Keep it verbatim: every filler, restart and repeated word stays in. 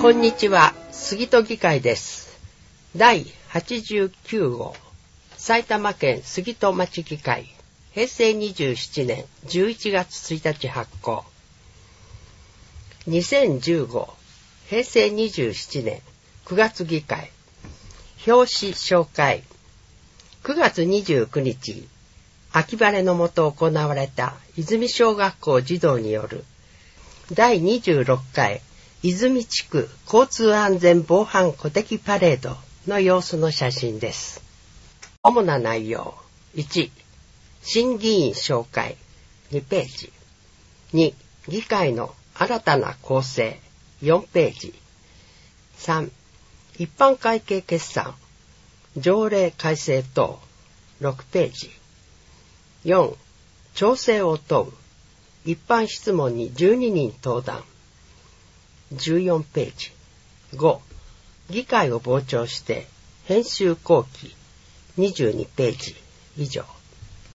こんにちは、杉戸議会です。だいはちじゅうきゅうごう埼玉県杉戸町議会、へいせいにじゅうななねんじゅういちがつついたち発行。にせんじゅうごへいせいにじゅうななねんくがつ議会、表紙紹介。くがつにじゅうくにち、秋晴れのもと行われた泉小学校児童によるだいにじゅうろっかい泉地区交通安全防犯鼓笛パレードの様子の写真です。主な内容。いち、新議員紹介にページ。に、議会の新たな構成よんページ。さん、一般会計決算条例改正等ろくページ。よん、調整を問う一般質問にじゅうににん登壇じゅうよんページ。ご、議会を傍聴して編集後期にじゅうにページ以上。